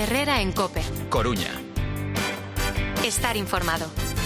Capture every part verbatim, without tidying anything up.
Herrera en COPE. Coruña. Estar informado.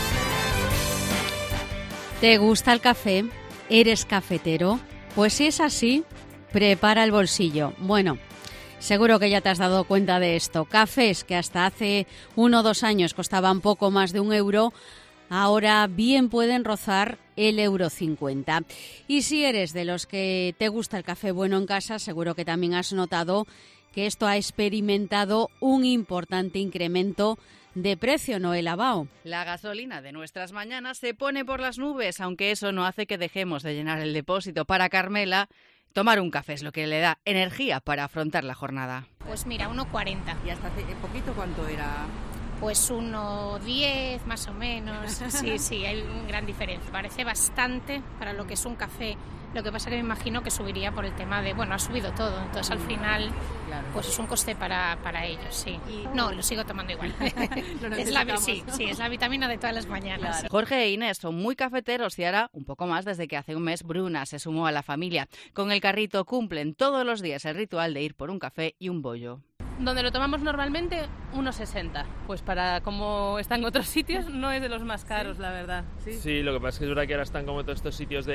¿Te gusta el café? ¿Eres cafetero? Pues si es así, prepara el bolsillo. Bueno, seguro que ya te has dado cuenta de esto. Cafés que hasta hace uno o dos años costaban poco más de un euro, ahora bien pueden rozar el euro cincuenta. Y si eres de los que te gusta el café bueno en casa, seguro que también has notado que esto ha experimentado un importante incremento de precio, Noela Bao. La gasolina de nuestras mañanas se pone por las nubes, aunque eso no hace que dejemos de llenar el depósito. Para Carmela, tomar un café es lo que le da energía para afrontar la jornada. Pues mira, uno cuarenta. ¿Y hasta hace poquito cuánto era? Pues uno diez más o menos. Sí, sí, hay una gran diferencia. Parece bastante para lo que es un café. Lo que pasa que me imagino que subiría por el tema de, bueno, ha subido todo, entonces al final claro, pues es un coste para, para ellos, sí. No, lo sigo tomando igual. es la, sí, sí, es la vitamina de todas las mañanas. Claro. Jorge e Inés son muy cafeteros y ahora un poco más desde que hace un mes Bruna se sumó a la familia. Con el carrito cumplen todos los días el ritual de ir por un café y un bollo. Donde lo tomamos normalmente, uno sesenta. Pues para como están en otros sitios, no es de los más caros, ¿sí? La verdad. ¿Sí? Sí, lo que pasa es que es verdad que ahora están como todos estos sitios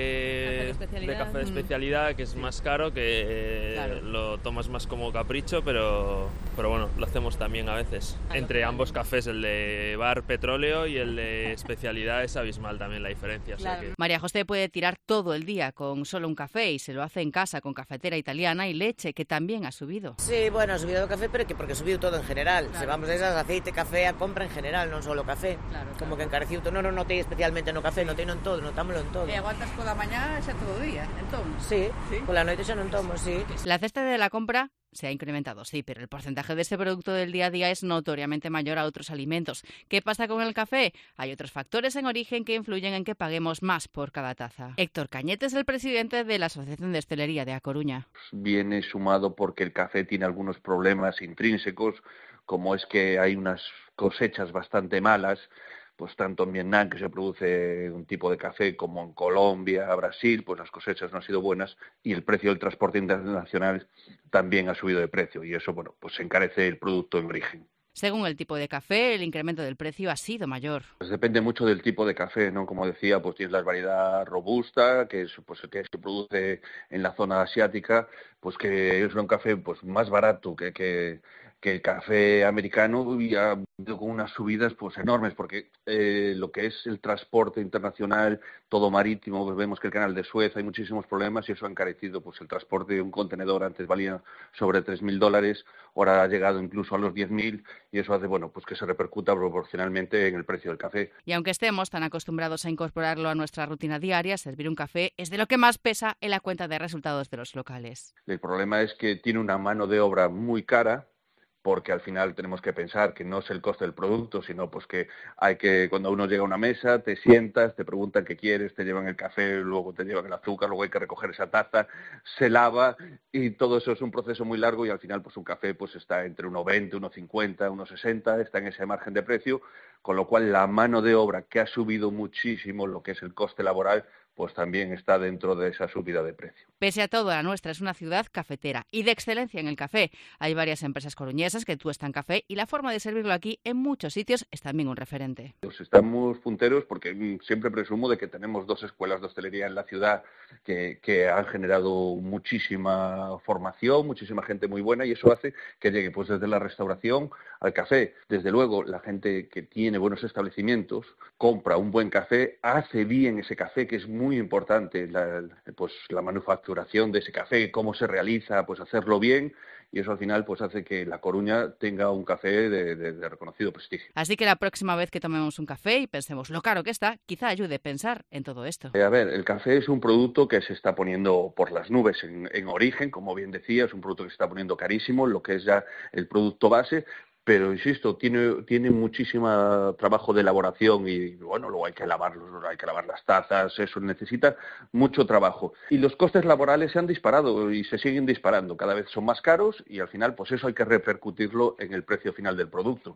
de café de, de, café de especialidad, que es más caro, que claro, lo tomas más como capricho, pero, pero bueno, lo hacemos también a veces. Claro, Entre claro. ambos cafés, el de bar petróleo y el de especialidad, es abismal también la diferencia. Claro. O sea que... María José puede tirar todo el día con solo un café y se lo hace en casa con cafetera italiana y leche, que también ha subido. Sí, bueno, ha subido el café, pero que porque subiu todo en general. Claro. Se vamos de esas, aceite, café, a compra en general, non solo café. Claro, claro. Como que encareciu todo. Non, non notei especialmente no café, notei non todo, notámoslo en todo. E aguantas pola mañá xa todo o día, entón? Sí, sí, pola noite xa non tomo, sí. La cesta de la compra se ha incrementado, sí, pero el porcentaje de ese producto del día a día es notoriamente mayor a otros alimentos. ¿Qué pasa con el café? Hay otros factores en origen que influyen en que paguemos más por cada taza. Héctor Cañete es el presidente de la Asociación de Hostelería de A Coruña. Viene sumado porque el café tiene algunos problemas intrínsecos, como es que hay unas cosechas bastante malas, pues tanto en Vietnam, que se produce un tipo de café, como en Colombia, Brasil, pues las cosechas no han sido buenas y el precio del transporte internacional también ha subido de precio y eso, bueno, pues encarece el producto en origen. Según el tipo de café, el incremento del precio ha sido mayor. Pues depende mucho del tipo de café, ¿no? Como decía, pues tienes la variedad robusta, que es pues que se produce en la zona asiática, pues que es un café pues más barato que, que, que el café americano y ha habido con unas subidas pues enormes, porque eh, lo que es el transporte internacional, todo marítimo, pues vemos que el canal de Suez hay muchísimos problemas y eso ha encarecido pues el transporte de un contenedor. Antes valía sobre tres mil dólares, ahora ha llegado incluso a los diez mil y eso hace bueno pues que se repercuta proporcionalmente en el precio del café. Y aunque estemos tan acostumbrados a incorporarlo a nuestra rutina diaria, servir un café es de lo que más pesa en la cuenta de resultados de los locales. El problema es que tiene una mano de obra muy cara, porque al final tenemos que pensar que no es el coste del producto, sino pues que hay que, cuando uno llega a una mesa, te sientas, te preguntan qué quieres, te llevan el café, luego te llevan el azúcar, luego hay que recoger esa taza, se lava y todo eso es un proceso muy largo y al final pues un café pues está entre uno veinte, uno cincuenta, uno sesenta, está en ese margen de precio, con lo cual la mano de obra que ha subido muchísimo lo que es el coste laboral, pues también está dentro de esa subida de precio. Pese a todo, la nuestra es una ciudad cafetera y de excelencia en el café. Hay varias empresas coruñesas que tuestan café y la forma de servirlo aquí en muchos sitios es también un referente. Pues estamos punteros porque siempre presumo de que tenemos dos escuelas de hostelería en la ciudad que, que han generado muchísima formación, muchísima gente muy buena y eso hace que llegue pues desde la restauración al café. Desde luego, la gente que tiene buenos establecimientos compra un buen café, hace bien ese café, que es muy muy importante la, pues la manufacturación de ese café, cómo se realiza, pues hacerlo bien y eso al final pues hace que La Coruña tenga un café de, de, de reconocido prestigio. Así que la próxima vez que tomemos un café y pensemos lo caro que está, quizá ayude a pensar en todo esto. Eh, a ver, el café es un producto que se está poniendo por las nubes en, en origen, como bien decía, es un producto que se está poniendo carísimo, lo que es ya el producto base. Pero, insisto, tiene, tiene muchísimo trabajo de elaboración y, bueno, luego hay que lavarlos, hay que lavar las tazas, eso necesita mucho trabajo. Y los costes laborales se han disparado y se siguen disparando, cada vez son más caros y al final, pues eso hay que repercutirlo en el precio final del producto.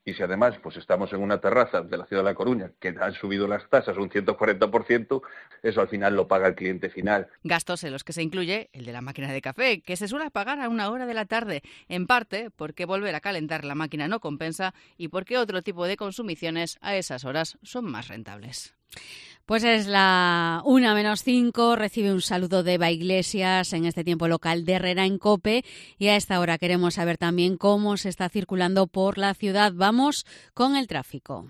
Y si además pues estamos en una terraza de la ciudad de La Coruña, que han subido las tasas un ciento cuarenta por ciento, eso al final lo paga el cliente final. Gastos en los que se incluye el de la máquina de café, que se suele pagar a una hora de la tarde, en parte porque volver a calentar la máquina no compensa y porque otro tipo de consumiciones a esas horas son más rentables. Pues es la una menos cinco, recibe un saludo de Eva Iglesias en este tiempo local de Herrera en COPE y a esta hora queremos saber también cómo se está circulando por la ciudad. Vamos con el tráfico.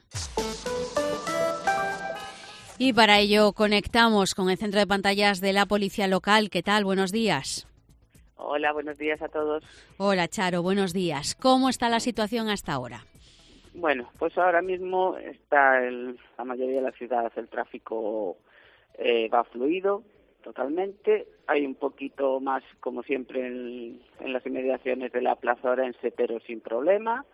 Y para ello conectamos con el centro de pantallas de la Policía Local. ¿Qué tal? Buenos días. Hola, buenos días a todos. Hola, Charo, buenos días. ¿Cómo está la situación hasta ahora? Bueno, pues ahora mismo está el, la mayoría de la ciudad, el tráfico eh, va fluido totalmente. Hay un poquito más, como siempre, en, en las inmediaciones de la Plaza Orense, pero sin problema.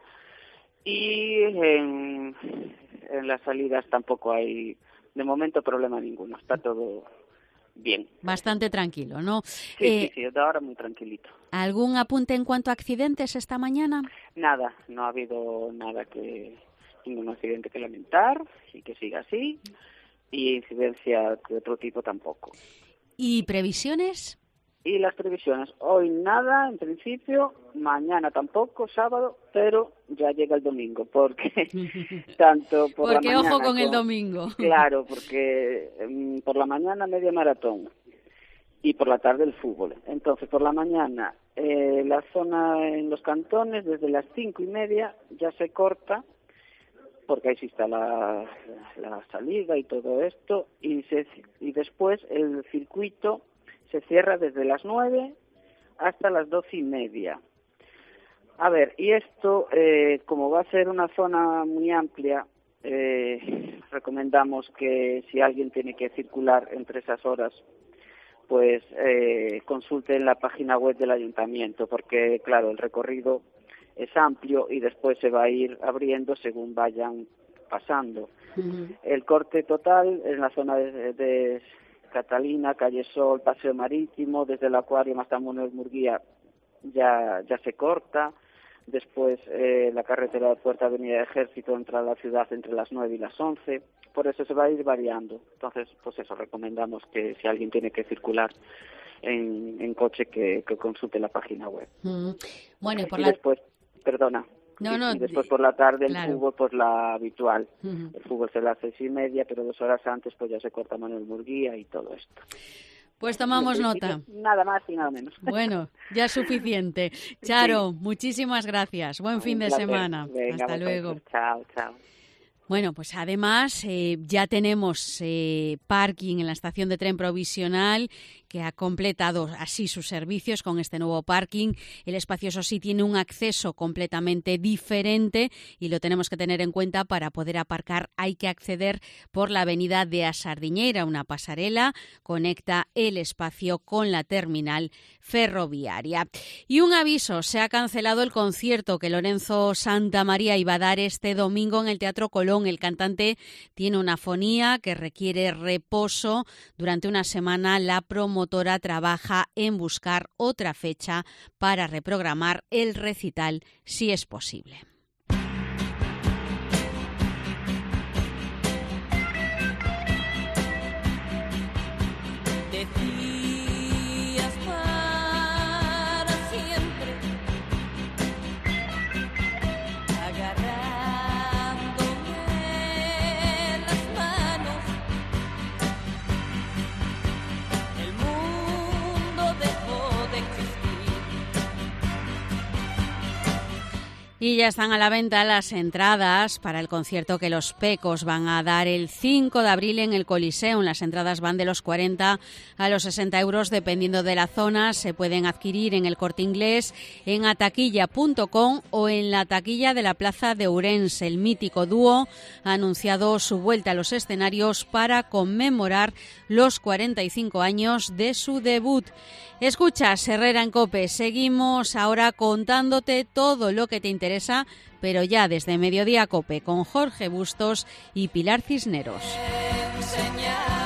Y en, en las salidas tampoco hay, de momento, problema ninguno. Está todo bien. Bastante tranquilo, ¿no? Sí, eh, sí, sí, de ahora muy tranquilito. ¿Algún apunte en cuanto a accidentes esta mañana? Nada, no ha habido nada que, ningún accidente que lamentar y que siga así, y incidencia de otro tipo tampoco. ¿Y previsiones? Y las previsiones, hoy nada en principio, mañana tampoco, sábado, pero ya llega el domingo, porque tanto por porque la mañana... ojo con como, el domingo. Claro, porque um, por la mañana media maratón y por la tarde el fútbol. Entonces, por la mañana, eh, la zona en los cantones, desde las cinco y media ya se corta, porque ahí sí está la, la salida y todo esto, y, se, y después el circuito se cierra desde las nueve hasta las doce y media. A ver, y esto, eh, como va a ser una zona muy amplia, eh, recomendamos que si alguien tiene que circular entre esas horas, pues eh, consulte en la página web del ayuntamiento, porque, claro, el recorrido es amplio y después se va a ir abriendo según vayan pasando. Uh-huh. El corte total en la zona de... de Catalina, Calle Sol, Paseo Marítimo, desde el Acuario hasta Manuel Murguía ya ya se corta. Después eh, la carretera de Puerta Avenida de Ejército entra a la ciudad entre las nueve y las once. Por eso se va a ir variando. Entonces, pues eso, recomendamos que si alguien tiene que circular en, en coche que, que consulte la página web. Mm. Bueno, y por y la... después, perdona. No, no, y después por la tarde el claro. fútbol, pues la habitual. Uh-huh. El fútbol se la hace seis y media, pero dos horas antes pues ya se corta Manuel Murguía y todo esto. Pues tomamos nota. Nada más y nada menos. Bueno, ya es suficiente. Charo, sí. Muchísimas gracias. Buen fin de placer. semana. Venga, hasta luego. Chao, chao. Bueno, pues además eh, ya tenemos eh, parking en la estación de tren provisional que ha completado así sus servicios con este nuevo parking. El espacio, eso sí, tiene un acceso completamente diferente y lo tenemos que tener en cuenta. Para poder aparcar hay que acceder por la avenida de A Sardiñeira. Una pasarela conecta el espacio con la terminal ferroviaria. Y un aviso, se ha cancelado el concierto que Lorenzo Santamaría iba a dar este domingo en el Teatro Colón. El cantante tiene una afonía que requiere reposo. Durante una semana la promotora trabaja en buscar otra fecha para reprogramar el recital si es posible. Y ya están a la venta las entradas para el concierto que los Pecos van a dar el cinco de abril en el Coliseum. Las entradas van de los cuarenta a los sesenta euros dependiendo de la zona. Se pueden adquirir en el Corte Inglés, en ataquilla punto com o en la taquilla de la Plaza de Ourense. El mítico dúo ha anunciado su vuelta a los escenarios para conmemorar los cuarenta y cinco años de su debut. Escuchas Herrera en COPE. Seguimos ahora contándote todo lo que te interesa, pero ya desde Mediodía COPE con Jorge Bustos y Pilar Cisneros. Enseñar.